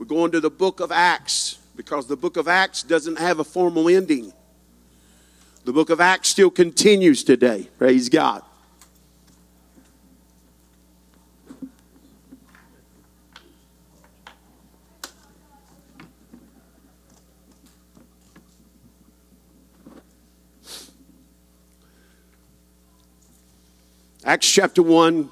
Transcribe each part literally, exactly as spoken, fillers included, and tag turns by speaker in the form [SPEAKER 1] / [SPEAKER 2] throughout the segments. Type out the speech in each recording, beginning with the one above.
[SPEAKER 1] We're going to the book of Acts because the book of Acts doesn't have a formal ending. The book of Acts still continues today. Praise God. Acts chapter one,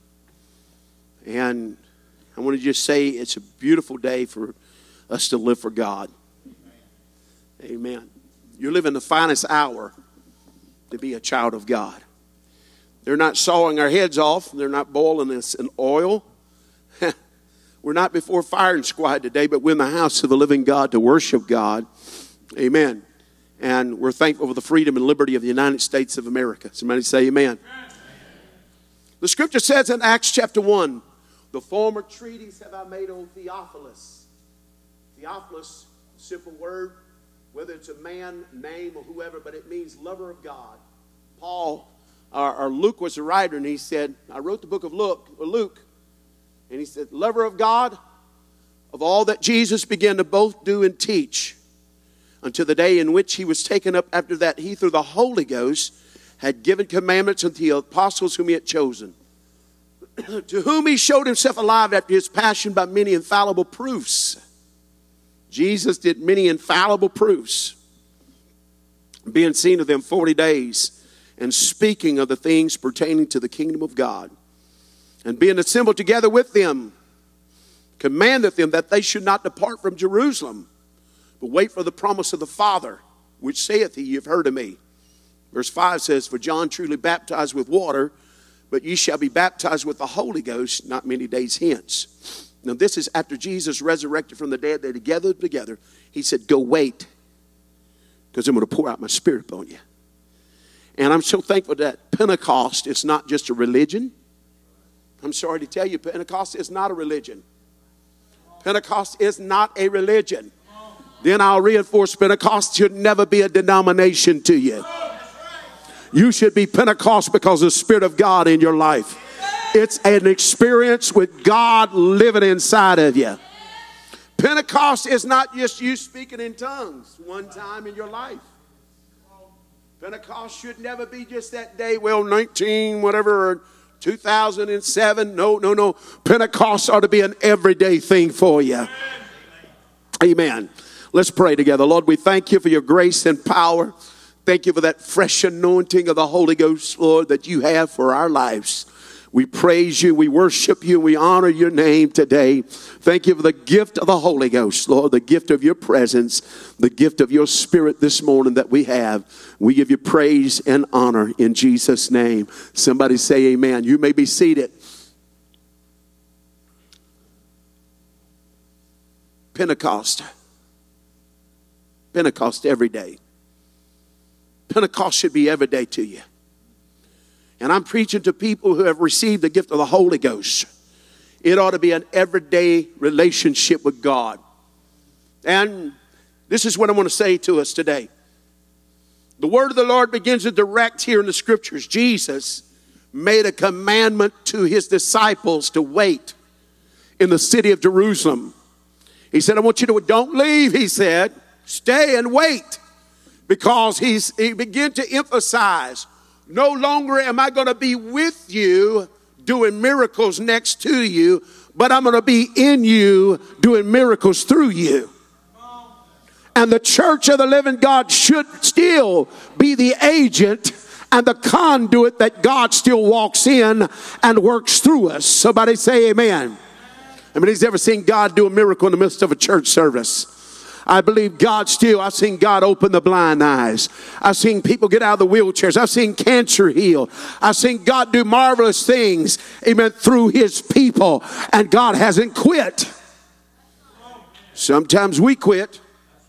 [SPEAKER 1] and I want to just say it's a beautiful day for us to live for God. Amen. Amen. You're living the finest hour to be a child of God. They're not sawing our heads off. They're not boiling us in oil. We're not before firing squad today, but we're in the house of the living God to worship God. Amen. And we're thankful for the freedom and liberty of the United States of America. Somebody say amen. The scripture says in Acts chapter one, the former treaties have I made on Theophilus. Theophilus, simple word, whether it's a man, name, or whoever, but it means lover of God. Paul, or, or Luke was a writer, and he said, I wrote the book of Luke, or Luke, and he said, lover of God, of all that Jesus began to both do and teach, until the day in which he was taken up. After that, he through the Holy Ghost had given commandments unto the apostles whom he had chosen, to whom he showed himself alive after his passion by many infallible proofs. Jesus did many infallible proofs, being seen of them forty days, and speaking of the things pertaining to the kingdom of God. And being assembled together with them, commanded them that they should not depart from Jerusalem, but wait for the promise of the Father, which saith he, you've heard of me. Verse five says, for John truly baptized with water, but ye shall be baptized with the Holy Ghost not many days hence. Now this is after Jesus resurrected from the dead. They gathered together. He said, go wait, because I'm going to pour out my spirit upon you. And I'm so thankful that Pentecost is not just a religion. I'm sorry to tell you, Pentecost is not a religion. Pentecost is not a religion. Then I'll reinforce, Pentecost should never be a denomination to you. You should be Pentecost because of the Spirit of God in your life. It's an experience with God living inside of you. Pentecost is not just you speaking in tongues one time in your life. Pentecost should never be just that day, well, nineteen, whatever, or two thousand seven. No, no, no. Pentecost ought to be an everyday thing for you. Amen. Let's pray together. Lord, we thank you for your grace and power. Thank you for that fresh anointing of the Holy Ghost, Lord, that you have for our lives. We praise you, we worship you, we honor your name today. Thank you for the gift of the Holy Ghost, Lord, the gift of your presence, the gift of your spirit this morning that we have. We give you praise and honor in Jesus' name. Somebody say amen. You may be seated. Pentecost. Pentecost every day. Pentecost should be every day to you. And I'm preaching to people who have received the gift of the Holy Ghost. It ought to be an everyday relationship with God. And this is what I want to say to us today. The word of the Lord begins to direct here in the scriptures. Jesus made a commandment to his disciples to wait in the city of Jerusalem. He said, I want you to, don't leave, he said. Stay and wait. Because he's, he began to emphasize, no longer am I going to be with you doing miracles next to you, but I'm going to be in you doing miracles through you. And the church of the living God should still be the agent and the conduit that God still walks in and works through us. Somebody say amen. I mean, he's ever seen God do a miracle in the midst of a church service? I believe God still, I've seen God open the blind eyes. I've seen people get out of the wheelchairs. I've seen cancer healed. I've seen God do marvelous things, amen, through his people. And God hasn't quit. Sometimes we quit.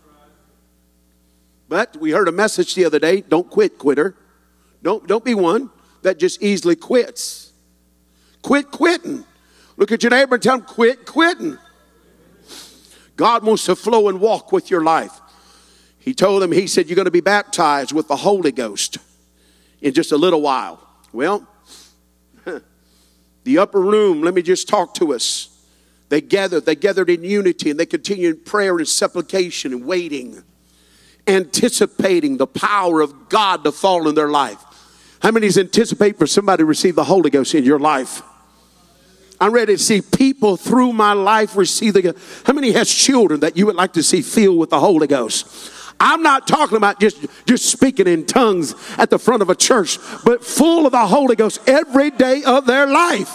[SPEAKER 1] But we heard a message the other day, don't quit, quitter. Don't, don't be one that just easily quits. Quit quitting. Look at your neighbor and tell him, quit quitting. God wants to flow and walk with your life. He told them, he said, you're going to be baptized with the Holy Ghost in just a little while. Well, the upper room, let me just talk to us. They gathered, they gathered in unity, and they continued in prayer and supplication and waiting, anticipating the power of God to fall in their life. How many is anticipate for somebody to receive the Holy Ghost in your life? I'm ready to see people through my life receive the. How many has children that you would like to see filled with the Holy Ghost? I'm not talking about just, just speaking in tongues at the front of a church, but full of the Holy Ghost every day of their life.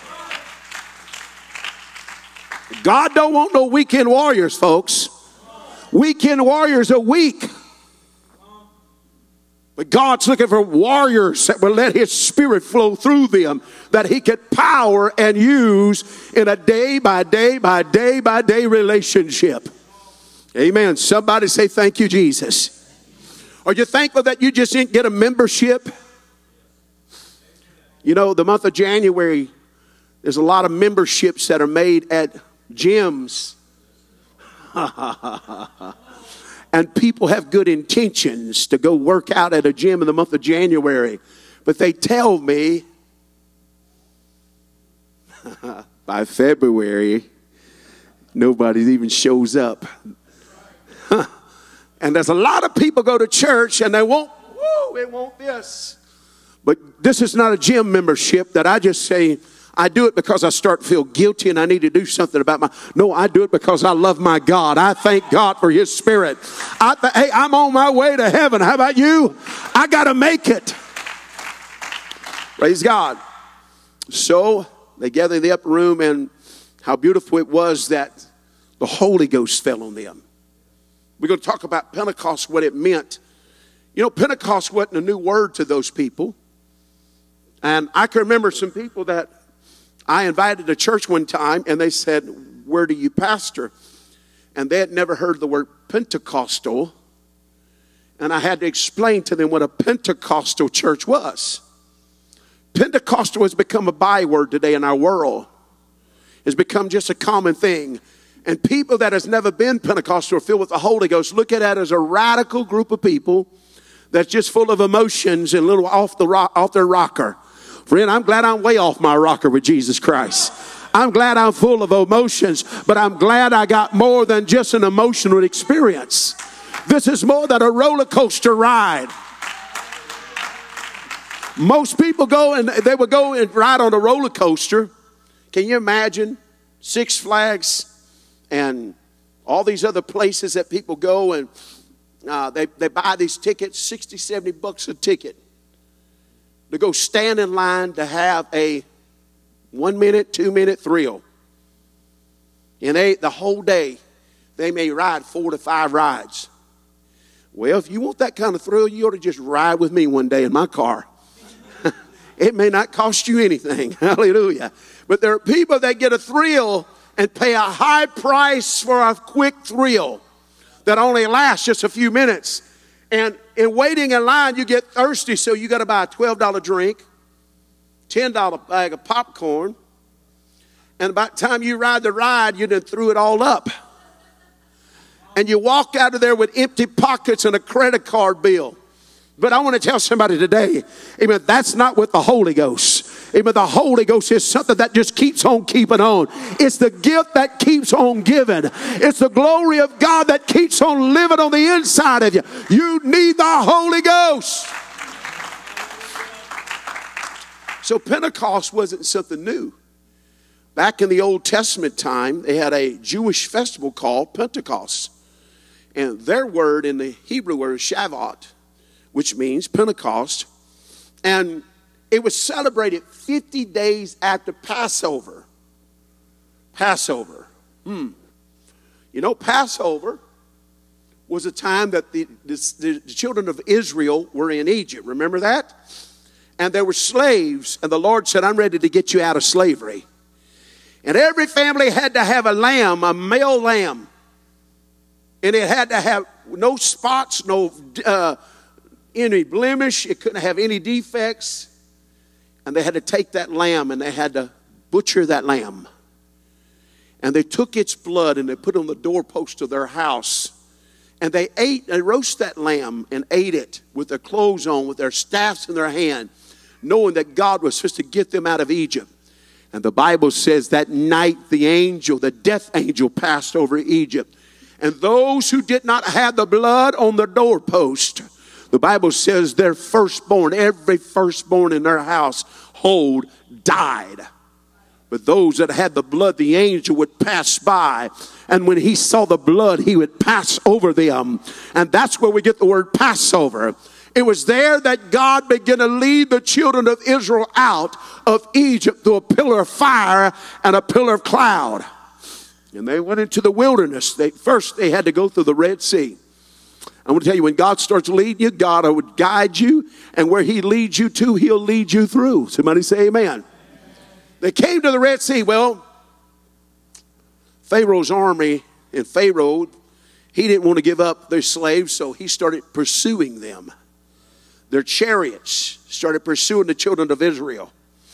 [SPEAKER 1] God don't want no weekend warriors, folks. Weekend warriors are weak. But God's looking for warriors that will let his spirit flow through them, that he can power and use in a day by day by day by day relationship. Amen. Somebody say thank you, Jesus. Are you thankful that you just didn't get a membership? You know, the month of January, there's a lot of memberships that are made at gyms. And people have good intentions to go work out at a gym in the month of January. But they tell me by February, nobody even shows up. And there's a lot of people go to church and they won't, woo, they want this. But this is not a gym membership that I just say, I do it because I start to feel guilty and I need to do something about my... No, I do it because I love my God. I thank God for his spirit. I th- hey, I'm on my way to heaven. How about you? I got to make it. Praise God. So they gathered in the upper room, and how beautiful it was that the Holy Ghost fell on them. We're going to talk about Pentecost, what it meant. You know, Pentecost wasn't a new word to those people. And I can remember some people that I invited to church one time, and they said, where do you pastor? And they had never heard the word Pentecostal. And I had to explain to them what a Pentecostal church was. Pentecostal has become a byword today in our world. It's become just a common thing. And people that has never been Pentecostal or filled with the Holy Ghost look at it as a radical group of people that's just full of emotions and a little off the rock, off their rocker. Friend, I'm glad I'm way off my rocker with Jesus Christ. I'm glad I'm full of emotions, but I'm glad I got more than just an emotional experience. This is more than a roller coaster ride. Most people go and they would go and ride on a roller coaster. Can you imagine Six Flags and all these other places that people go and uh, they, they buy these tickets, sixty, seventy bucks a ticket, to go stand in line to have a one minute, two minute thrill. And they, the whole day, they may ride four to five rides. Well, if you want that kind of thrill, you ought to just ride with me one day in my car. It may not cost you anything. Hallelujah. But there are people that get a thrill and pay a high price for a quick thrill that only lasts just a few minutes. And in waiting in line, you get thirsty, so you got to buy a twelve dollar drink, ten dollar bag of popcorn, and by the time you ride the ride, you done threw it all up. And you walk out of there with empty pockets and a credit card bill. But I want to tell somebody today, amen, that's not what the Holy Ghost. Amen, the Holy Ghost is something that just keeps on keeping on. It's the gift that keeps on giving. It's the glory of God that keeps on living on the inside of you. You need the Holy Ghost. So Pentecost wasn't something new. Back in the Old Testament time, they had a Jewish festival called Pentecost. And their word in the Hebrew word is Shavuot, which means Pentecost. And it was celebrated fifty days after Passover. Passover. Hmm. You know, Passover was a time that the, the, the children of Israel were in Egypt. Remember that? And they were slaves. And the Lord said, I'm ready to get you out of slavery. And every family had to have a lamb, a male lamb. And it had to have no spots, no uh, any blemish. It couldn't have any defects. And they had to take that lamb and they had to butcher that lamb. And they took its blood and they put it on the doorpost of their house. And they ate, they roasted that lamb and ate it with their clothes on, with their staffs in their hand, knowing that God was supposed to get them out of Egypt. And the Bible says that night the angel, the death angel, passed over Egypt. And those who did not have the blood on the doorpost, the Bible says their firstborn, every firstborn in their household died. But those that had the blood, the angel would pass by. And when he saw the blood, he would pass over them. And that's where we get the word Passover. It was there that God began to lead the children of Israel out of Egypt through a pillar of fire and a pillar of cloud. And they went into the wilderness. They, first, they had to go through the Red Sea. I want to tell you, when God starts leading you, God would guide you. And where he leads you to, he'll lead you through. Somebody say amen. They came to the Red Sea. Well, Pharaoh's army and Pharaoh, he didn't want to give up their slaves, so he started pursuing them. Their chariots started pursuing the children of Israel.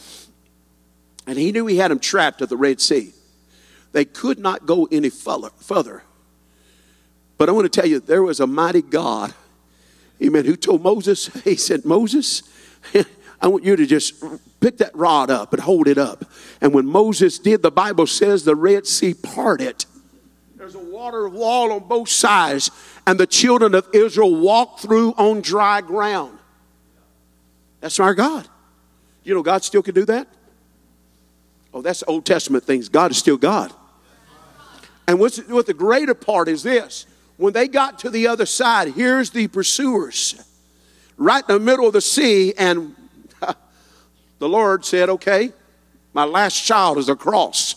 [SPEAKER 1] And he knew he had them trapped at the Red Sea. They could not go any further. But I want to tell you, there was a mighty God, amen, who told Moses, he said, Moses, I want you to just pick that rod up and hold it up. And when Moses did, the Bible says the Red Sea parted. There's a water wall on both sides. And the children of Israel walked through on dry ground. That's our God. You know, God still can do that? Oh, that's Old Testament things. God is still God. And what's, what the greater part is this. When they got to the other side, here's the pursuers. Right in the middle of the sea, and the Lord said, okay, my last child is across.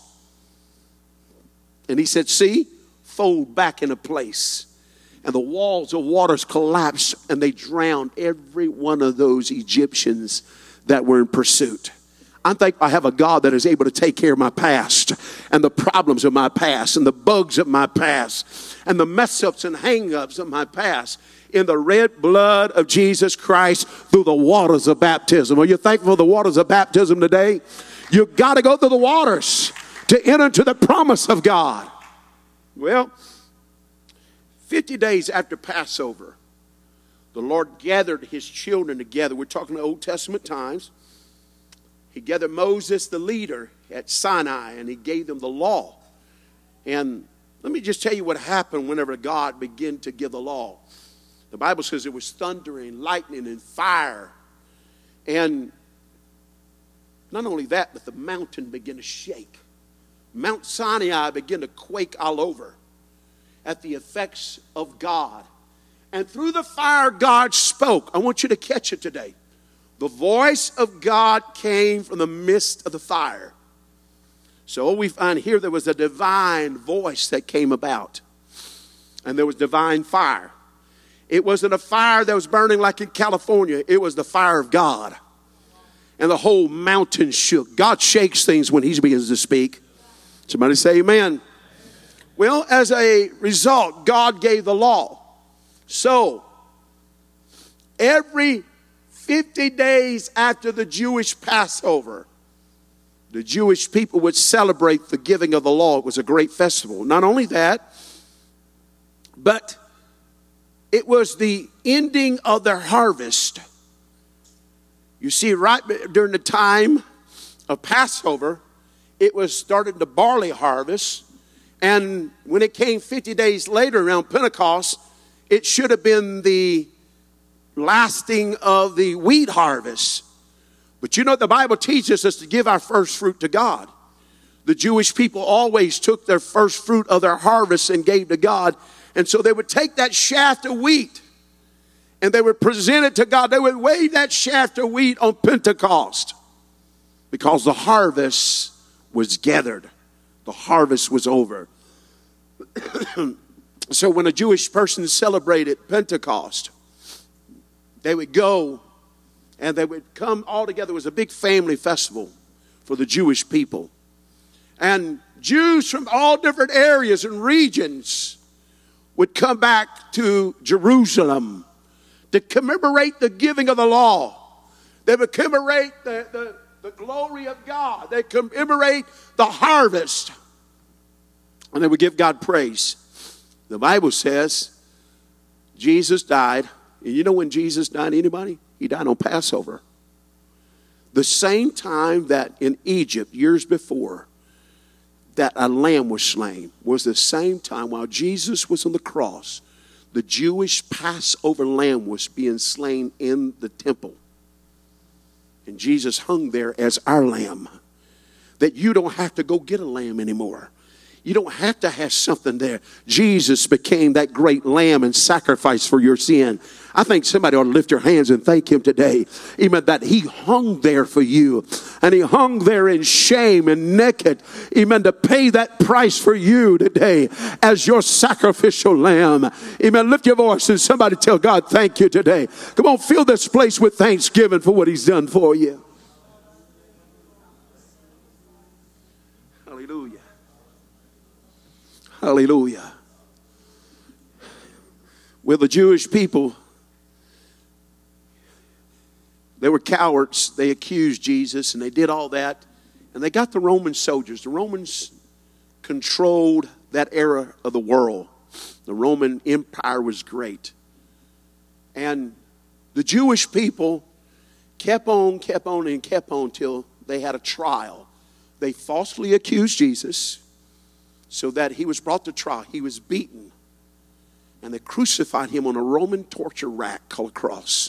[SPEAKER 1] And he said, see, fold back into place. And the walls of waters collapsed, and they drowned every one of those Egyptians that were in pursuit. I think I have a God that is able to take care of my past and the problems of my past and the bugs of my past and the mess ups and hang ups of my past in the red blood of Jesus Christ through the waters of baptism. Are you thankful for the waters of baptism today? You've got to go through the waters to enter into the promise of God. Well, fifty days after Passover, the Lord gathered his children together. We're talking Old Testament times. He gathered Moses, the leader, at Sinai, and he gave them the law. And let me just tell you what happened whenever God began to give the law. The Bible says it was thundering, lightning, and fire. And not only that, but the mountain began to shake. Mount Sinai began to quake all over at the effects of God. And through the fire, God spoke. I want you to catch it today. The voice of God came from the midst of the fire. So we find here there was a divine voice that came about. And there was divine fire. It wasn't a fire that was burning like in California. It was the fire of God. And the whole mountain shook. God shakes things when he begins to speak. Somebody say amen. Well, as a result, God gave the law. So, every fifty days after the Jewish Passover, the Jewish people would celebrate the giving of the law. It was a great festival. Not only that, but it was the ending of their harvest. You see, right during the time of Passover, it was starting the barley harvest. And when it came fifty days later around Pentecost, it should have been the lasting of the wheat harvest. But you know what the Bible teaches us to give our first fruit to God. The Jewish people always took their first fruit of their harvest and gave to God. And so they would take that shaft of wheat and they would present it to God. They would wave that shaft of wheat on Pentecost because the harvest was gathered. The harvest was over. So when a Jewish person celebrated Pentecost, they would go and they would come all together. It was a big family festival for the Jewish people. And Jews from all different areas and regions would come back to Jerusalem to commemorate the giving of the law. They would commemorate the, the, the glory of God. They commemorate the harvest. And they would give God praise. The Bible says Jesus died. And you know when Jesus died, anybody? He died on Passover. The same time that in Egypt, years before, that a lamb was slain, was the same time while Jesus was on the cross, the Jewish Passover lamb was being slain in the temple. And Jesus hung there as our lamb. That you don't have to go get a lamb anymore. You don't have to have something there. Jesus became that great lamb and sacrifice for your sin. I think somebody ought to lift your hands and thank him today. Amen. That he hung there for you. And he hung there in shame and naked. Amen. To pay that price for you today as your sacrificial lamb. Amen. Lift your voice and somebody tell God thank you today. Come on, fill this place with thanksgiving for what he's done for you. Hallelujah. Hallelujah. Well, the Jewish people, they were cowards. They accused Jesus and they did all that. And they got the Roman soldiers. The Romans controlled that era of the world. The Roman Empire was great. And the Jewish people kept on, kept on, and kept on till they had a trial. They falsely accused Jesus so that he was brought to trial. He was beaten. And they crucified him on a Roman torture rack called a cross.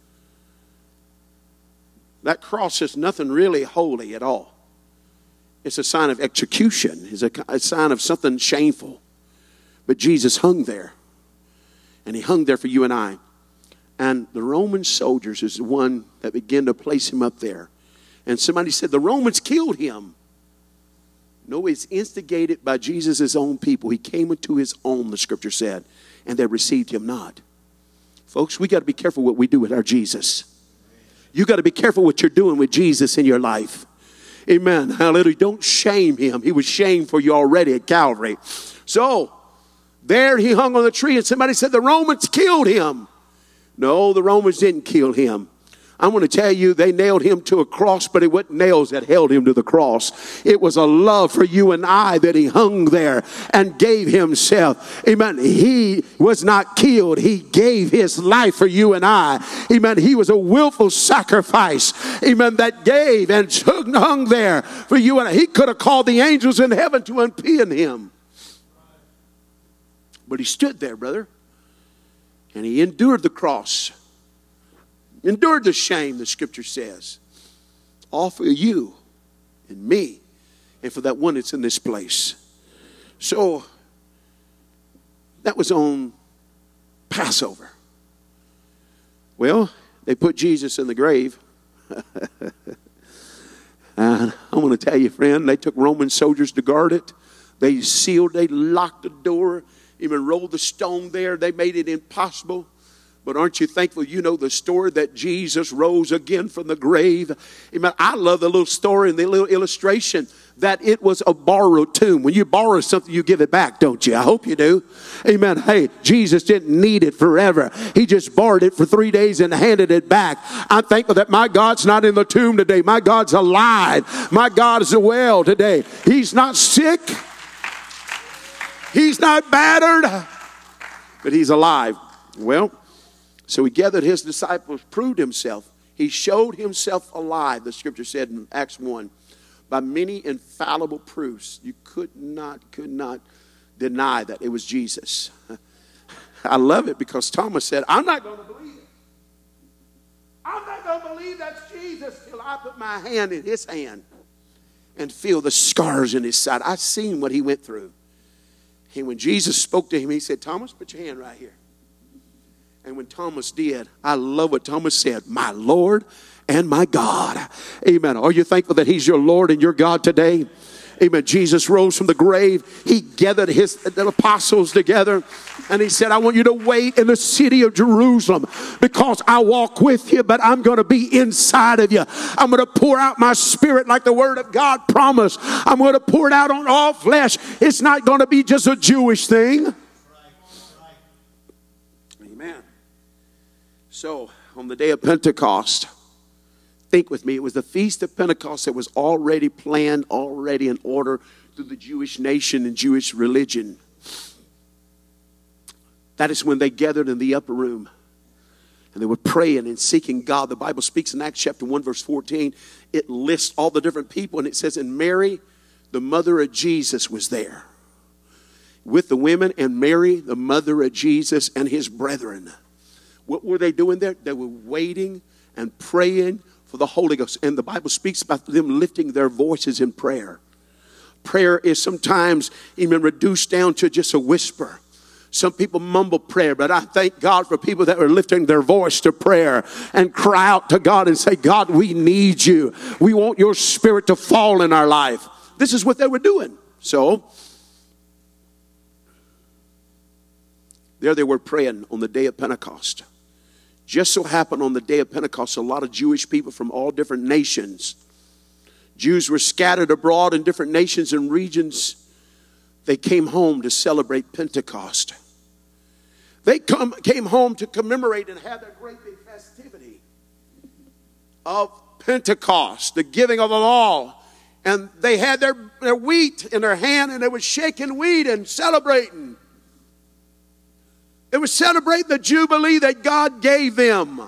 [SPEAKER 1] That cross is nothing really holy at all. It's a sign of execution. It's a, a sign of something shameful. But Jesus hung there. And he hung there for you and I. And the Roman soldiers is the one that began to place him up there. And somebody said, the Romans killed him. No, it's instigated by Jesus' own people. He came into his own, the scripture said, and they received him not. Folks, we got to be careful what we do with our Jesus. You got to be careful what you're doing with Jesus in your life. Amen. Hallelujah. Don't shame him. He was shamed for you already at Calvary. So, there he hung on the tree and somebody said the Romans killed him. No, the Romans didn't kill him. I'm going to tell you, they nailed him to a cross, but it wasn't nails that held him to the cross. It was a love for you and I that he hung there and gave himself. Amen. He was not killed. He gave his life for you and I. Amen. He was a willful sacrifice. Amen. That gave and hung there for you and I. He could have called the angels in heaven to unpin him. But he stood there, brother. And he endured the cross. Endured the shame, the scripture says. All for you and me. And for that one that's in this place. So, that was on Passover. Well, they put Jesus in the grave. And I'm going to tell you, friend, they took Roman soldiers to guard it. They sealed, they locked the door, even rolled the stone there. They made it impossible. But aren't you thankful you know the story that Jesus rose again from the grave? Amen. I love the little story and the little illustration that it was a borrowed tomb. When you borrow something, you give it back, don't you? I hope you do. Amen. Hey, Jesus didn't need it forever. He just borrowed it for three days and handed it back. I'm thankful that my God's not in the tomb today. My God's alive. My God is well today. He's not sick. He's not battered. But he's alive. Well, so he gathered his disciples, proved himself. He showed himself alive, the scripture said in Acts one, by many infallible proofs. You could not, could not deny that it was Jesus. I love it because Thomas said, I'm not going to believe it. I'm not going to believe that's Jesus till I put my hand in his hand and feel the scars in his side. I've seen what he went through. And when Jesus spoke to him, he said, Thomas, put your hand right here. And when Thomas did, I love what Thomas said, my Lord and my God. Amen. Are you thankful that he's your Lord and your God today? Amen. Jesus rose from the grave. He gathered his the apostles together. And he said, I want you to wait in the city of Jerusalem because I walk with you, but I'm going to be inside of you. I'm going to pour out my spirit like the word of God promised. I'm going to pour it out on all flesh. It's not going to be just a Jewish thing. Amen. So, on the day of Pentecost, think with me, it was the Feast of Pentecost that was already planned, already in order through the Jewish nation and Jewish religion. That is when they gathered in the upper room. And they were praying and seeking God. The Bible speaks in Acts chapter one, verse fourteen. It lists all the different people. And it says, and Mary, the mother of Jesus, was there with the women. And Mary, the mother of Jesus, and his brethren. What were they doing there? They were waiting and praying for the Holy Ghost. And the Bible speaks about them lifting their voices in prayer. Prayer is sometimes even reduced down to just a whisper. Some people mumble prayer, but I thank God for people that are lifting their voice to prayer and cry out to God and say, God, we need you. We want your spirit to fall in our life. This is what they were doing. So, there they were praying on the day of Pentecost. Just so happened on the day of Pentecost, a lot of Jewish people from all different nations. Jews were scattered abroad in different nations and regions. They came home to celebrate Pentecost. They come, came home to commemorate and have their great big festivity of Pentecost, the giving of the law. And they had their, their wheat in their hand, and they were shaking wheat and celebrating. They were celebrating the jubilee that God gave them.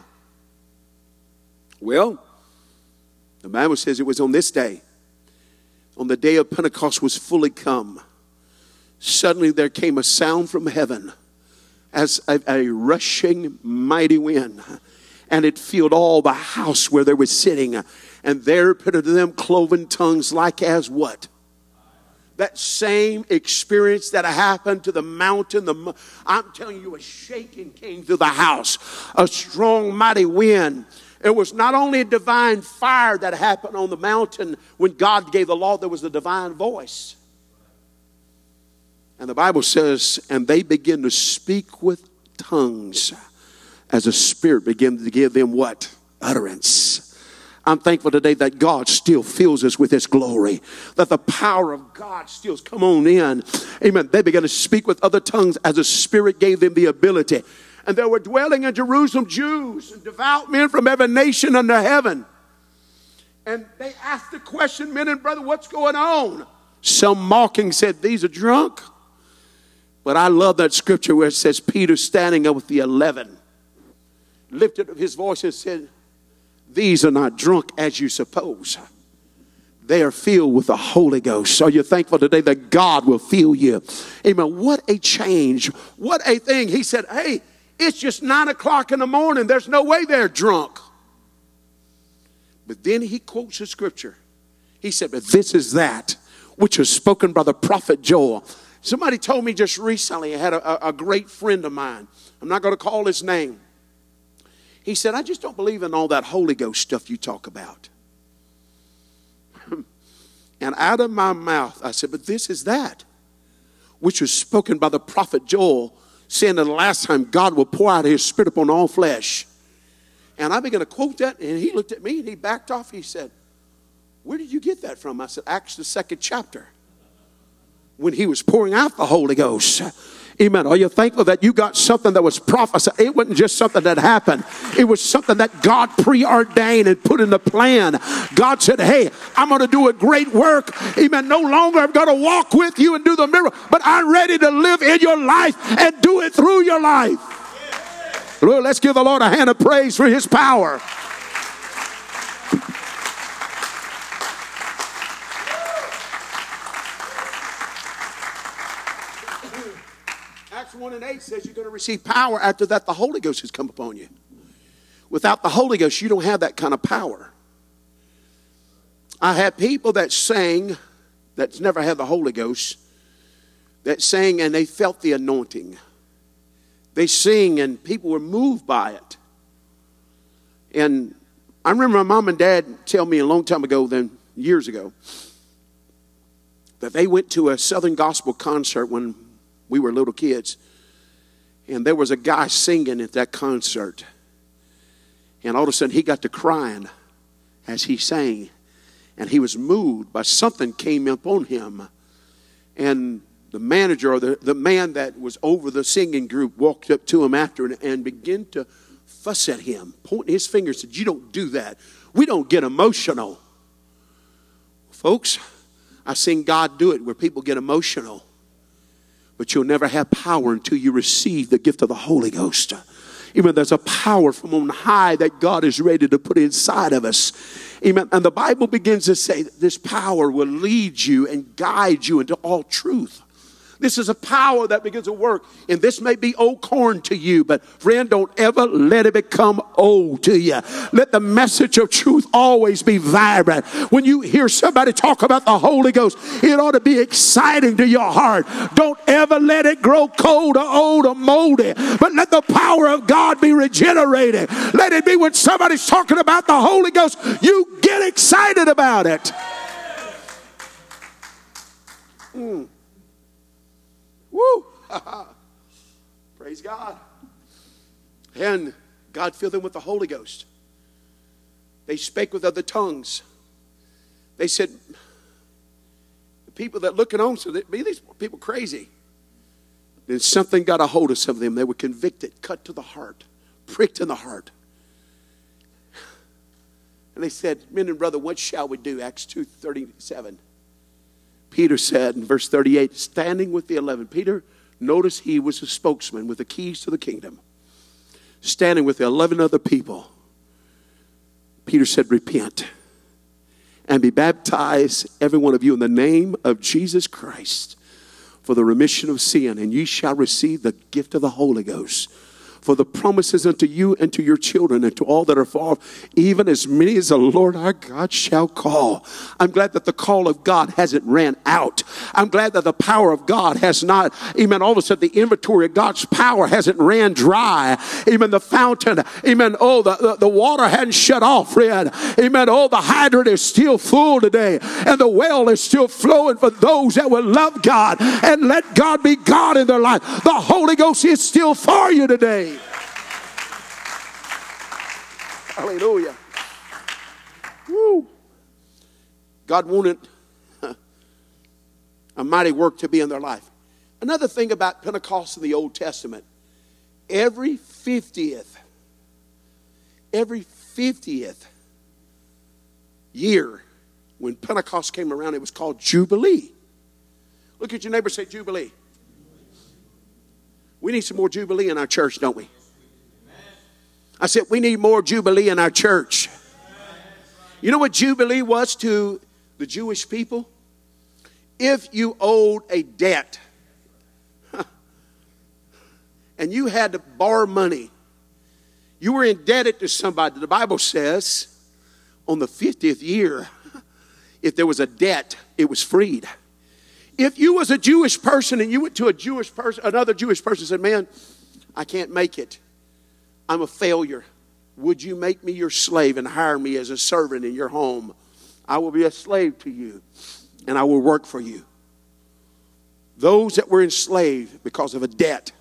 [SPEAKER 1] Well, the Bible says it was on this day, on the day of Pentecost was fully come. Suddenly there came a sound from heaven as a, a rushing mighty wind. And it filled all the house where they were sitting. And there appeared to them cloven tongues like as what? That same experience that happened to the mountain. The, I'm telling you, a shaking came through the house. A strong mighty wind. It was not only a divine fire that happened on the mountain when God gave the law. There was a divine voice. And the Bible says, and they begin to speak with tongues as the Spirit began to give them what? Utterance. I'm thankful today that God still fills us with His glory. That the power of God still come on in. Amen. They began to speak with other tongues as the Spirit gave them the ability. And there were dwelling in Jerusalem Jews and devout men from every nation under heaven. And they asked the question, men and brother, what's going on? Some mocking said, these are drunk. But I love that scripture where it says Peter standing up with the eleven lifted up his voice and said, these are not drunk as you suppose. They are filled with the Holy Ghost. Are you thankful today that God will fill you? Amen. What a change. What a thing. He said, hey, it's just nine o'clock in the morning. There's no way they're drunk. But then he quotes the scripture. He said, but this is that which was spoken by the prophet Joel. Somebody told me just recently, I had a, a great friend of mine. I'm not going to call his name. He said, I just don't believe in all that Holy Ghost stuff you talk about. And out of my mouth, I said, but this is that which was spoken by the prophet Joel, saying that the last time God will pour out His Spirit upon all flesh. And I began to quote that, and he looked at me and he backed off. He said, where did you get that from? I said, Acts the second chapter. When He was pouring out the Holy Ghost. Amen. Are you thankful that you got something that was prophesied? It wasn't just something that happened. It was something that God preordained and put in the plan. God said, hey, I'm going to do a great work. Amen. No longer I'm going to walk with you and do the miracle, but I'm ready to live in your life and do it through your life. Lord, let's give the Lord a hand of praise for His power. Acts one and eight says you're going to receive power. After that, the Holy Ghost has come upon you. Without the Holy Ghost, you don't have that kind of power. I had people that sang, that's never had the Holy Ghost, that sang and they felt the anointing. They sing and people were moved by it. And I remember my mom and dad tell me a long time ago, then years ago, that they went to a Southern Gospel concert when we were little kids. And there was a guy singing at that concert. And all of a sudden he got to crying as he sang. And he was moved by something came upon him. And the manager or the, the man that was over the singing group walked up to him after and, and began to fuss at him, pointing his finger, said, you don't do that. We don't get emotional. Folks, I've seen God do it where people get emotional. But you'll never have power until you receive the gift of the Holy Ghost. Amen. There's a power from on high that God is ready to put inside of us. Amen. And the Bible begins to say that this power will lead you and guide you into all truth. This is a power that begins to work. And this may be old corn to you, but friend, don't ever let it become old to you. Let the message of truth always be vibrant. When you hear somebody talk about the Holy Ghost, it ought to be exciting to your heart. Don't ever let it grow cold or old or moldy, but let the power of God be regenerated. Let it be when somebody's talking about the Holy Ghost, you get excited about it. Mm. Woo! Praise God. And God filled them with the Holy Ghost. They spake with other tongues. They said, the people that looking on, so that be these people crazy. Then something got a hold of some of them. They were convicted, cut to the heart, pricked in the heart. And they said, men and brother, what shall we do? Acts two thirty-seven. Peter said in verse thirty-eight, standing with the eleven. Peter, notice he was a spokesman with the keys to the kingdom. Standing with the eleven other people. Peter said, repent and be baptized, every one of you, in the name of Jesus Christ for the remission of sin, and ye shall receive the gift of the Holy Ghost. For the promises unto you and to your children and to all that are far off, even as many as the Lord our God shall call. I'm glad that the call of God hasn't ran out. I'm glad that the power of God has not, amen, all of a sudden the inventory of God's power hasn't ran dry. Amen, the fountain, amen, oh, the, the, the water hadn't shut off, friend. Amen, oh, the hydrant is still full today. And the well is still flowing for those that will love God and let God be God in their life. The Holy Ghost is still for you today. Hallelujah. Woo. God wanted a mighty work to be in their life. Another thing about Pentecost in the Old Testament, every fiftieth, every fiftieth year when Pentecost came around, it was called Jubilee. Look at your neighbor, say Jubilee. We need some more Jubilee in our church, don't we? I said, we need more Jubilee in our church. You know what Jubilee was to the Jewish people? If you owed a debt and you had to borrow money, you were indebted to somebody. The Bible says on the fiftieth year, if there was a debt, it was freed. If you was a Jewish person and you went to a Jewish person, another Jewish person said, man, I can't make it. I'm a failure. Would you make me your slave and hire me as a servant in your home? I will be a slave to you and I will work for you. Those that were enslaved because of a debt,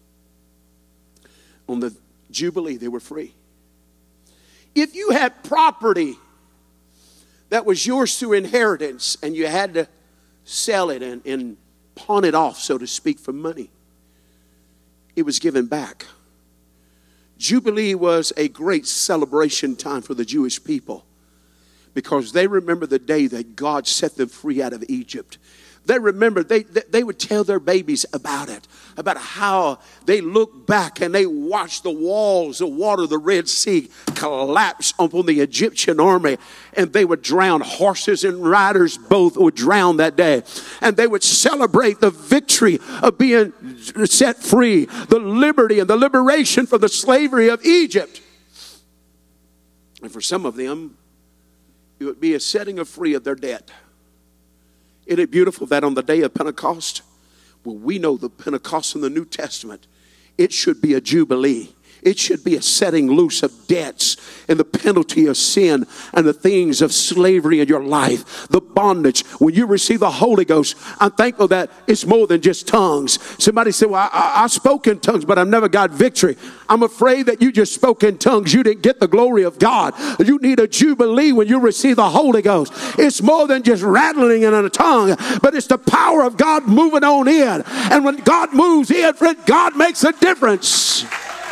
[SPEAKER 1] on the Jubilee, they were free. If you had property that was yours through inheritance and you had to sell it and, and pawn it off, so to speak, for money, it was given back. Jubilee was a great celebration time for the Jewish people because they remember the day that God set them free out of Egypt. They remember, they, they would tell their babies about it, about how they looked back and they watched the walls of water, the Red Sea, collapse upon the Egyptian army, and they would drown. Horses and riders both would drown that day. And they would celebrate the victory of being set free, the liberty and the liberation from the slavery of Egypt. And for some of them, it would be a setting of free of their debt. Isn't it beautiful that on the day of Pentecost, well, we know the Pentecost in the New Testament, it should be a jubilee. It should be a setting loose of debts and the penalty of sin and the things of slavery in your life, the bondage. When you receive the Holy Ghost, I'm thankful that it's more than just tongues. Somebody said, well, I, I, I spoke in tongues, but I've never got victory. I'm afraid that you just spoke in tongues. You didn't get the glory of God. You need a jubilee when you receive the Holy Ghost. It's more than just rattling in a tongue, but it's the power of God moving on in. And when God moves in, friend, God makes a difference.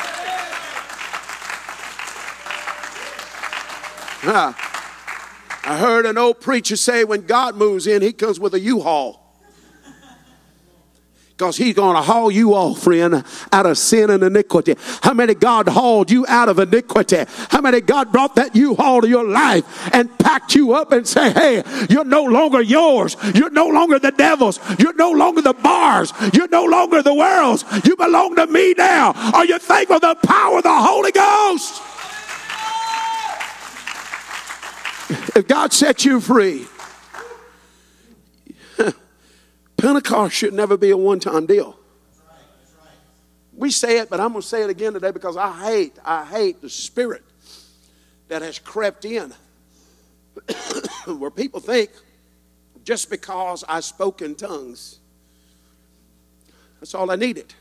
[SPEAKER 1] Uh, I heard an old preacher say when God moves in, he comes with a U-Haul. Because he's going to haul you off, friend, out of sin and iniquity. How many God hauled you out of iniquity? How many God brought that U-Haul to your life and packed you up and say, hey, you're no longer yours. You're no longer the devil's. You're no longer the bars. You're no longer the world's. You belong to me now. Are you thankful for the power of the Holy Ghost? If God set you free, Pentecost should never be a one-time deal. We say it, but I'm going to say it again today because I hate, I hate the spirit that has crept in where people think just because I spoke in tongues, that's all I needed.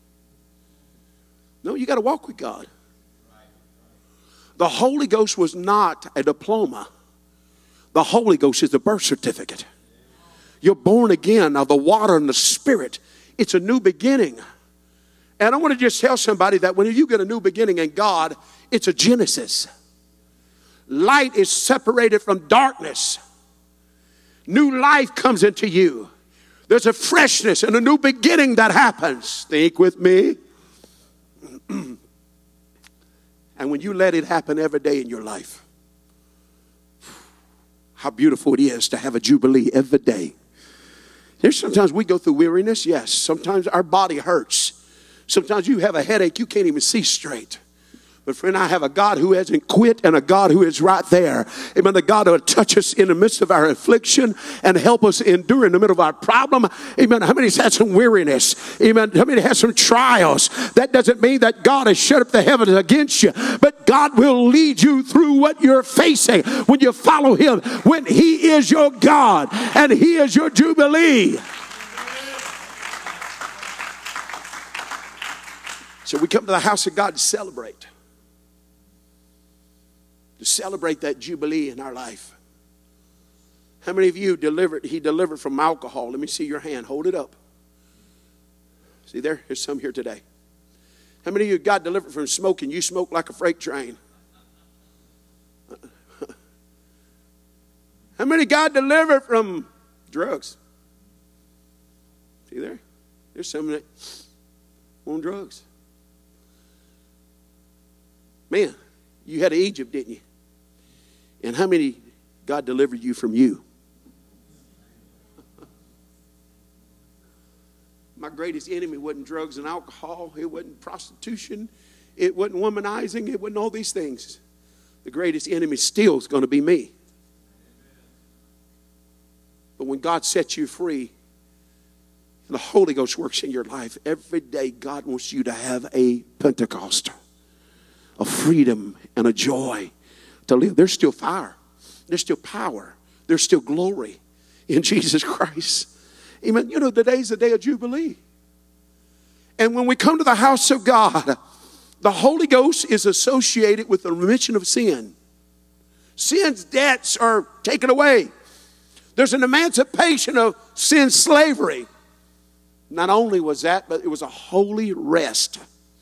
[SPEAKER 1] No, you got to walk with God. The Holy Ghost was not a diploma. The Holy Ghost is the birth certificate. You're born again of the water and the Spirit. It's a new beginning. And I want to just tell somebody that when you get a new beginning in God, it's a Genesis. Light is separated from darkness. New life comes into you. There's a freshness and a new beginning that happens. Think with me. And when you let it happen every day in your life, how beautiful it is to have a jubilee every day. There's sometimes we go through weariness, yes. Sometimes our body hurts. Sometimes you have a headache, you can't even see straight. But friend, I have a God who hasn't quit and a God who is right there. Amen. The God who will touch us in the midst of our affliction and help us endure in the middle of our problem. Amen. How many's had some weariness? Amen. How many had some trials? That doesn't mean that God has shut up the heavens against you. But God will lead you through what you're facing when you follow him. When he is your God and he is your Jubilee. So we come to the house of God to celebrate. To celebrate that Jubilee in our life. How many of you delivered, he delivered from alcohol? Let me see your hand. Hold it up. See there? There's some here today. How many of you got delivered from smoking? You smoke like a freight train. How many got delivered from drugs? See there? There's some that on drugs. Man, you had Egypt, didn't you? And how many God delivered you from you? My greatest enemy wasn't drugs and alcohol. It wasn't prostitution. It wasn't womanizing. It wasn't all these things. The greatest enemy still is going to be me. But when God sets you free, and the Holy Ghost works in your life, every day God wants you to have a Pentecost. A freedom and a joy to live. There's still fire. There's still power. There's still glory in Jesus Christ. Amen. You know, today's the day of Jubilee. And when we come to the house of God, the Holy Ghost is associated with the remission of sin. Sin's debts are taken away. There's an emancipation of sin slavery. Not only was that, but it was a holy rest.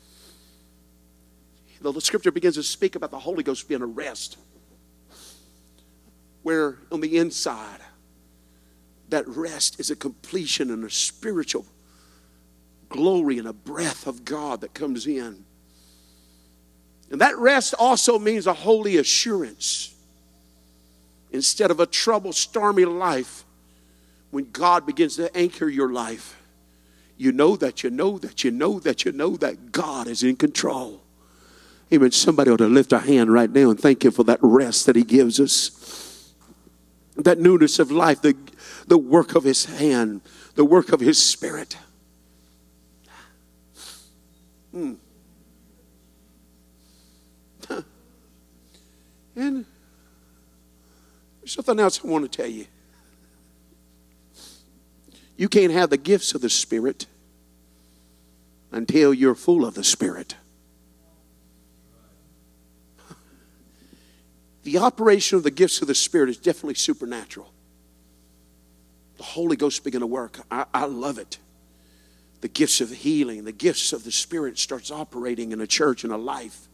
[SPEAKER 1] The scripture begins to speak about the Holy Ghost being a rest. Where on the inside, that rest is a completion and a spiritual glory and a breath of God that comes in. And that rest also means a holy assurance. Instead of a troubled, stormy life, when God begins to anchor your life, you know that you know that you know that you know that God is in control. Amen. Somebody ought to lift a hand right now and thank him for that rest that he gives us. That newness of life, the, the work of his hand, the work of his Spirit. Mm. And there's something else I want to tell you. You can't have the gifts of the Spirit until you're full of the Spirit. The operation of the gifts of the Spirit is definitely supernatural. The Holy Ghost begin to work. I, I love it. The gifts of healing, the gifts of the Spirit starts operating in a church, in a life.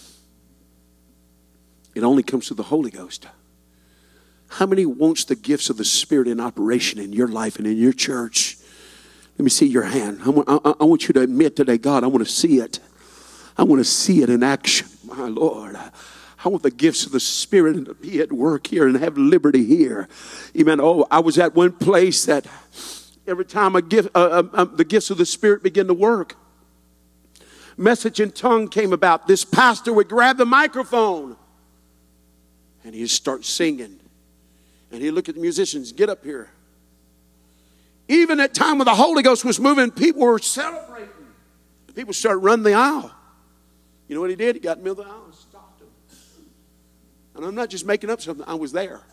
[SPEAKER 1] It only comes through the Holy Ghost. How many wants the gifts of the Spirit in operation in your life and in your church? Let me see your hand. I want, I, I want you to admit today, God, I want to see it. I want to see it in action, my Lord. I want the gifts of the Spirit to be at work here and have liberty here. Amen. Oh, I was at one place that every time a gift, uh, uh, the gifts of the Spirit begin to work, message in tongue came about. This pastor would grab the microphone and he'd start singing. And he'd look at the musicians, get up here. Even at time when the Holy Ghost was moving, people were celebrating. People started running the aisle. You know what he did? He got in the middle of the aisle and stopped them. And I'm not just making up something. I was there.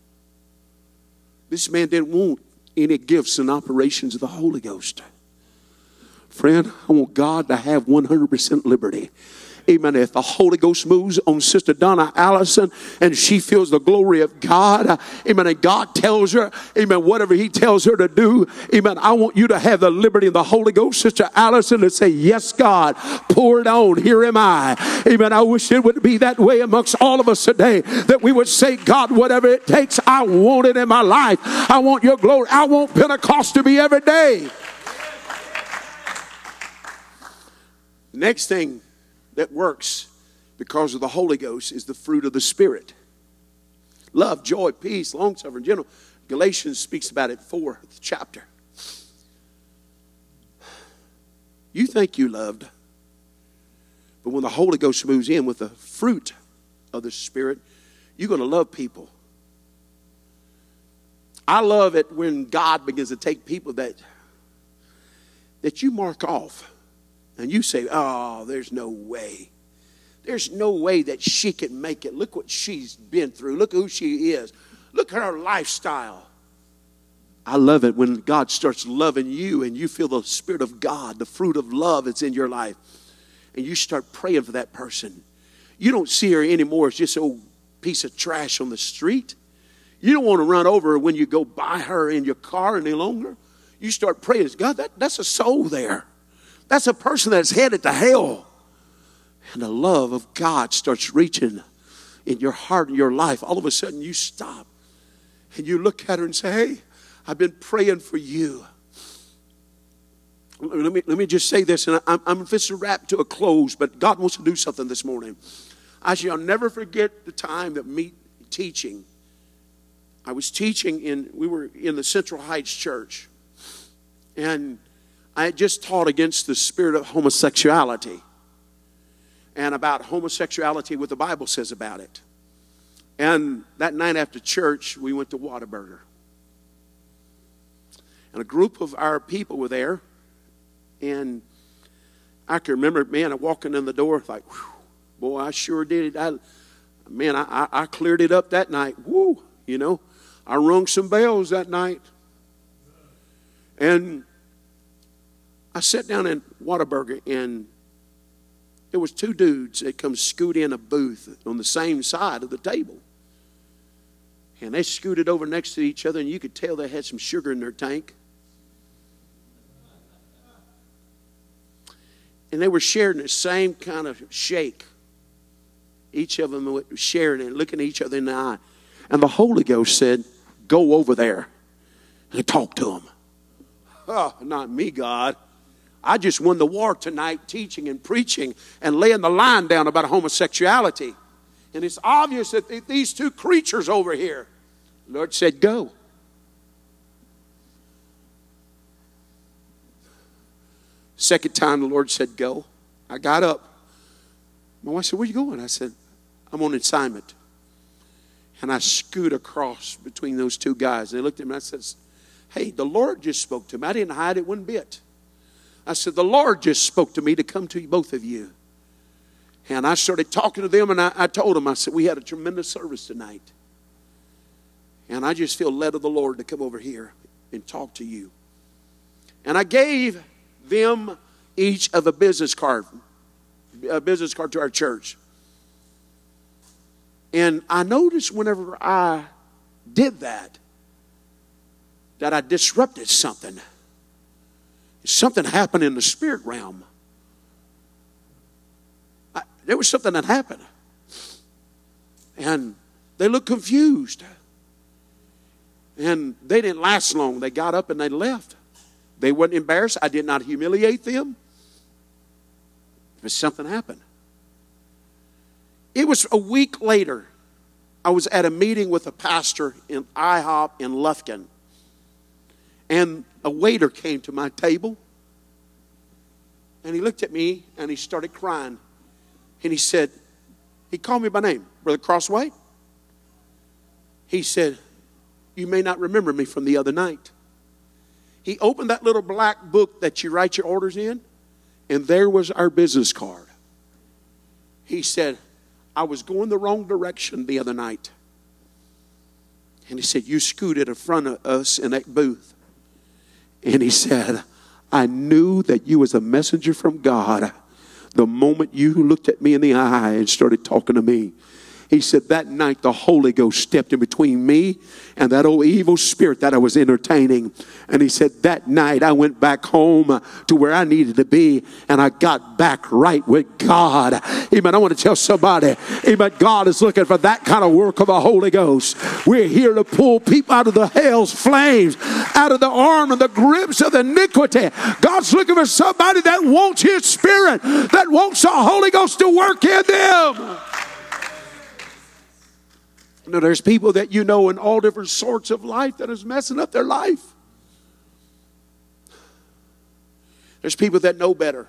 [SPEAKER 1] This man didn't want any gifts and operations of the Holy Ghost. Friend, I want God to have one hundred percent liberty. Amen. If the Holy Ghost moves on Sister Donna Allison and she feels the glory of God, amen, and God tells her, amen, whatever he tells her to do, amen, I want you to have the liberty of the Holy Ghost, Sister Allison, to say, yes, God, pour it on. Here am I. Amen. I wish it would be that way amongst all of us today, that we would say, God, whatever it takes, I want it in my life. I want your glory. I want Pentecost to be every day. Next thing that works because of the Holy Ghost is the fruit of the Spirit. Love, joy, peace, long-suffering, gentle. Galatians speaks about it, fourth chapter. You think you loved, but when the Holy Ghost moves in with the fruit of the Spirit, you're going to love people. I love it when God begins to take people that, that you mark off. And you say, oh, there's no way. There's no way that she can make it. Look what she's been through. Look who she is. Look at her lifestyle. I love it when God starts loving you and you feel the Spirit of God, the fruit of love that's in your life. And you start praying for that person. You don't see her anymore as just an old piece of trash on the street. You don't want to run over her when you go by her in your car any longer. You start praying, God, that, that's a soul there. That's a person that's headed to hell. And the love of God starts reaching in your heart and your life. All of a sudden you stop and you look at her and say, hey, I've been praying for you. Let me, let me just say this, and I'm, I'm just to wrap to a close, but God wants to do something this morning. I shall never forget the time that me teaching. I was teaching in, we were in the Central Heights Church. And I had just taught against the spirit of homosexuality and about homosexuality, what the Bible says about it. And that night after church, we went to Whataburger. And a group of our people were there. And I can remember, man, I walking in the door like, whew, boy, I sure did it. I, man, I, I cleared it up that night. Woo, you know, I rung some bells that night. And I sat down in Whataburger, and there was two dudes that come scoot in a booth on the same side of the table. And they scooted over next to each other, and you could tell they had some sugar in their tank. And they were sharing the same kind of shake. Each of them was sharing it, looking at each other in the eye. And the Holy Ghost said, go over there and talk to them. Oh, not me, God. I just won the war tonight teaching and preaching and laying the line down about homosexuality. And it's obvious that these two creatures over here, the Lord said, go. Second time the Lord said, go. I got up. My wife said, where are you going? I said, I'm on assignment. And I scoot across between those two guys. They looked at me and I said, hey, the Lord just spoke to me. I didn't hide it one bit. I said, the Lord just spoke to me to come to you, both of you. And I started talking to them, and I, I told them, I said, we had a tremendous service tonight. And I just feel led of the Lord to come over here and talk to you. And I gave them each of a business card, a business card to our church. And I noticed whenever I did that, that I disrupted something. Something happened in the spirit realm. I, there was something that happened. And they looked confused. And they didn't last long. They got up and they left. They weren't embarrassed. I did not humiliate them. But something happened. It was a week later. I was at a meeting with a pastor in I hop in Lufkin. And a waiter came to my table. And he looked at me and he started crying. And he said, he called me by name, Brother Crossway. He said, you may not remember me from the other night. He opened that little black book that you write your orders in, and there was our business card. He said, I was going the wrong direction the other night. And he said, you scooted in front of us in that booth. And he said, I knew that you was a messenger from God the moment you looked at me in the eye and started talking to me. He said, that night the Holy Ghost stepped in between me and that old evil spirit that I was entertaining. And he said, that night I went back home to where I needed to be, and I got back right with God. Amen. I want to tell somebody, amen, God is looking for that kind of work of the Holy Ghost. We're here to pull people out of the hell's flames, out of the arm and the grips of iniquity. God's looking for somebody that wants His Spirit, that wants the Holy Ghost to work in them. You know, there's people that you know in all different sorts of life that is messing up their life. There's people that know better.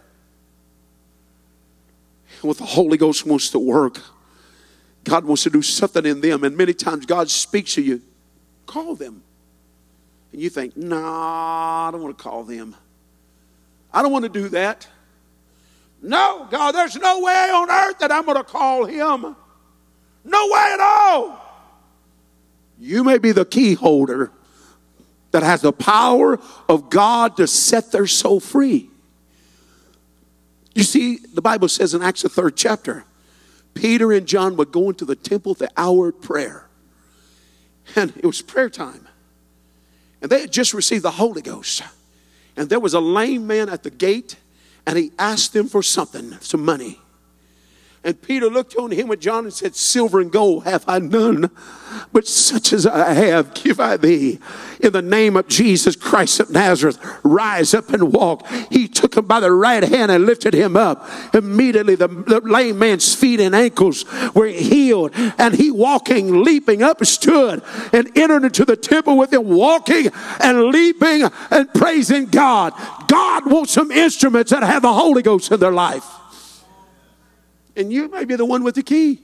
[SPEAKER 1] And what the Holy Ghost wants to work, God wants to do something in them. And many times God speaks to you. Call them. And you think, nah, I don't want to call them. I don't want to do that. No, God, there's no way on earth that I'm going to call him. No way at all. You may be the key holder that has the power of God to set their soul free. You see, the Bible says in Acts the third chapter, Peter and John would go into the temple at the hour of prayer. And it was prayer time. And they had just received the Holy Ghost. And there was a lame man at the gate, and he asked them for something, some money. And Peter looked on him with John and said, silver and gold have I none, but such as I have give I thee. In the name of Jesus Christ of Nazareth, rise up and walk. He took him by the right hand and lifted him up. Immediately the, the lame man's feet and ankles were healed. And he walking, leaping up stood and entered into the temple with him, walking and leaping and praising God. God wants some instruments that have the Holy Ghost in their life. And you may be the one with the key.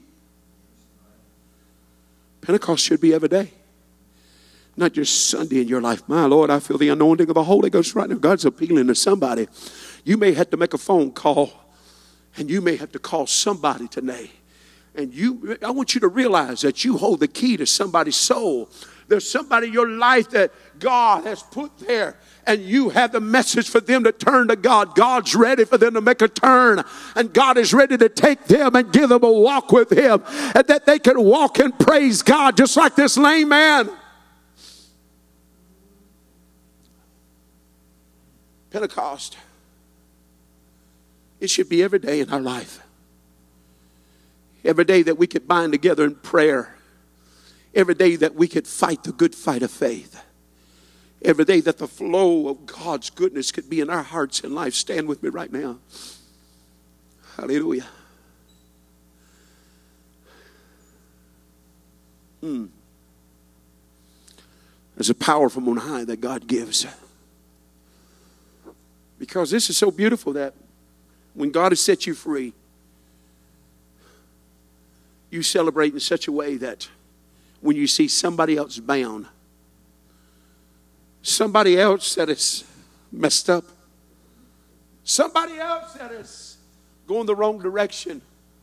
[SPEAKER 1] Pentecost should be every day. Not just Sunday in your life. My Lord, I feel the anointing of the Holy Ghost right now. God's appealing to somebody. You may have to make a phone call. And you may have to call somebody today. And you, I want you to realize that you hold the key to somebody's soul. There's somebody in your life that God has put there. And you have the message for them to turn to God. God's ready for them to make a turn. And God is ready to take them and give them a walk with Him. And that they can walk and praise God just like this lame man. Pentecost. It should be every day in our life. Every day that we could bind together in prayer. Every day that we could fight the good fight of faith. Every day that the flow of God's goodness could be in our hearts and life. Stand with me right now. Hallelujah. Hmm. There's a power from on high that God gives. Because this is so beautiful that when God has set you free, you celebrate in such a way that when you see somebody else bound, somebody else that is messed up, somebody else that is going the wrong direction,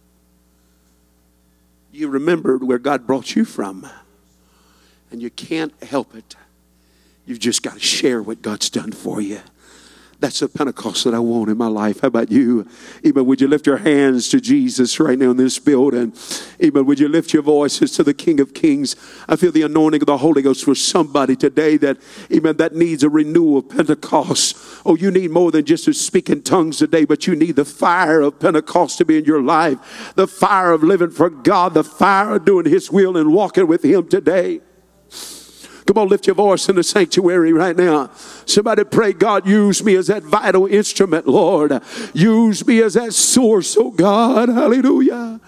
[SPEAKER 1] you remembered where God brought you from. And you can't help it. You've just got to share what God's done for you. That's the Pentecost that I want in my life. How about you? Amen. Would you lift your hands to Jesus right now in this building? Amen. Would you lift your voices to the King of Kings? I feel the anointing of the Holy Ghost for somebody today that, amen, that needs a renewal of Pentecost. Oh, you need more than just to speak in tongues today, but you need the fire of Pentecost to be in your life. The fire of living for God. The fire of doing His will and walking with Him today. Come on, lift your voice in the sanctuary right now. Somebody pray, God, use me as that vital instrument, Lord. Use me as that source, oh God. Hallelujah.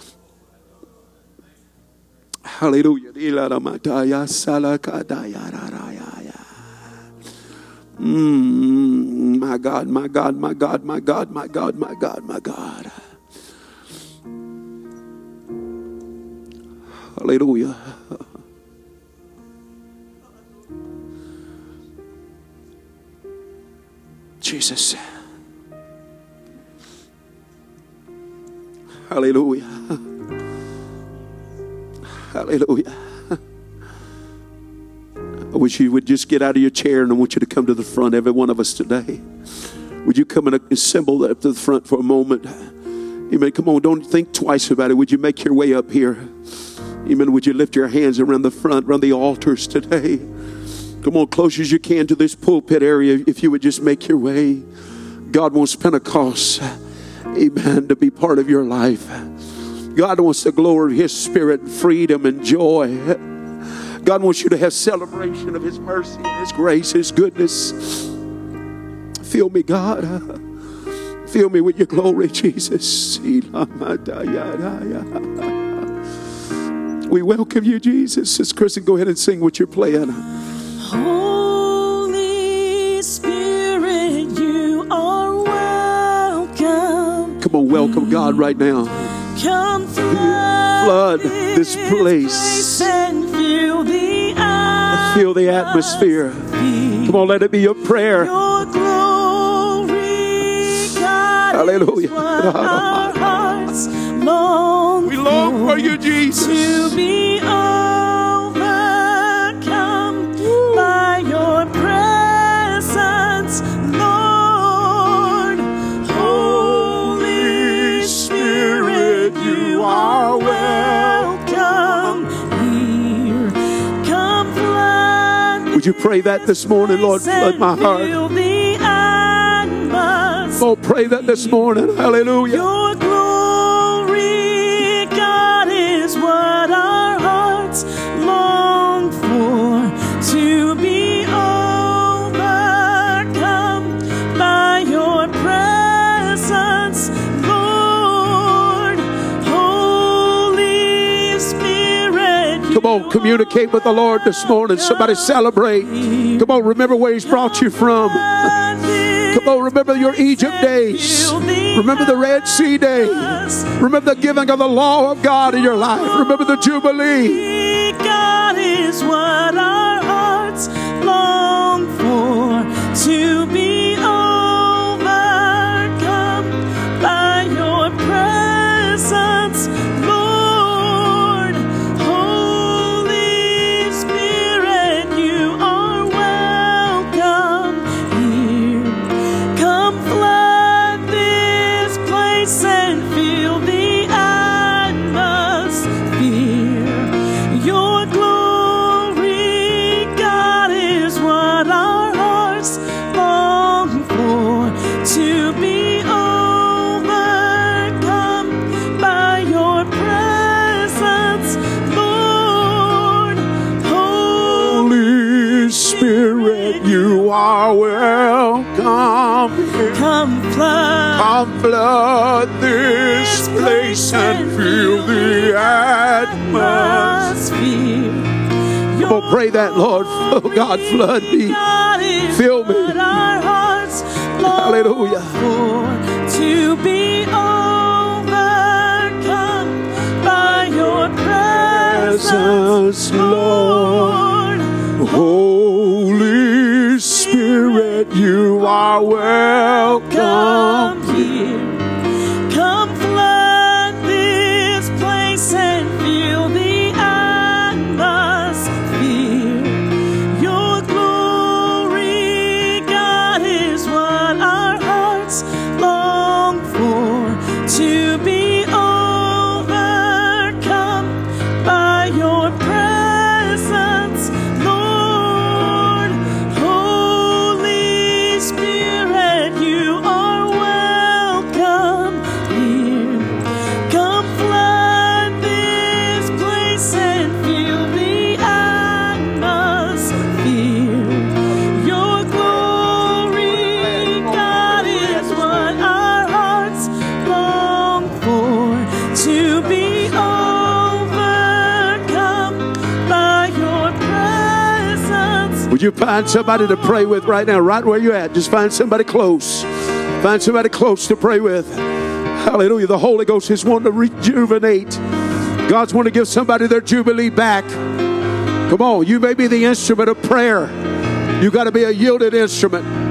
[SPEAKER 1] Hallelujah. Mm, my God, my God, my God, my God, my God, my God, my God. Hallelujah. Jesus. Hallelujah. Hallelujah. I wish you would just get out of your chair, and I want you to come to the front, every one of us today. Would you come and assemble up to the front for a moment? Amen. Come on, don't think twice about it. Would you make your way up here? Amen. Would you lift your hands around the front, around the altars today? Come on, close as you can to this pulpit area. If you would just make your way. God wants Pentecost, amen, to be part of your life. God wants the glory of His Spirit, freedom and joy. God wants you to have celebration of His mercy and His grace, His goodness. Fill me, God. Fill me with your glory, Jesus. We welcome you, Jesus. Sister Kristen, go ahead and sing what you're playing.
[SPEAKER 2] Holy Spirit, you are welcome.
[SPEAKER 1] Come on, welcome God right now.
[SPEAKER 2] Come
[SPEAKER 1] flood this place.
[SPEAKER 2] And fill the atmosphere.
[SPEAKER 1] Feel the atmosphere. Come on, let it be your prayer.
[SPEAKER 2] Your glory, God,
[SPEAKER 1] hallelujah.
[SPEAKER 2] Is what our hearts long
[SPEAKER 1] we long for you, Jesus.
[SPEAKER 2] To be overcome by your presence, Lord. Holy Spirit, you are welcome here. Come flood.
[SPEAKER 1] Would you pray that this morning, Lord? Flood my heart. Oh, pray that this morning. Hallelujah.
[SPEAKER 2] Your glory, God, is what our hearts long for. To be overcome by your presence, Lord. Holy Spirit.
[SPEAKER 1] Come on, communicate with the Lord this morning. Somebody celebrate. Come on, remember where He's brought you from. Come on, remember your Egypt days. Remember the Red Sea days. Remember the giving of the law of God in your life. Remember the Jubilee.
[SPEAKER 2] God is what our hearts long for. To be overcome by your presence, Lord. Holy Spirit, you are welcome here. Come flood this place and fill the atmosphere. Your glory, God, is what our hearts long for. To be overcome by your presence, Lord.
[SPEAKER 1] Holy Spirit, you are welcome here.
[SPEAKER 2] Come flood.
[SPEAKER 1] Come flood this place and fill the atmosphere. Come on, pray that, Lord. Oh, God, flood me. Fill me. Hallelujah.
[SPEAKER 2] To be overcome by your presence, Lord.
[SPEAKER 1] Holy Spirit, you are welcome
[SPEAKER 2] here. Come flood this place and fill the atmosphere. Your glory, God, is what our hearts long for. To be overcome by your presence.
[SPEAKER 1] you find somebody to pray with right now, right where you're at? Just find somebody close. Find somebody close to pray with. Hallelujah. The Holy Ghost is wanting to rejuvenate. God's wanting to give somebody their jubilee back. Come on, you may be the instrument of prayer. You got to be a yielded instrument.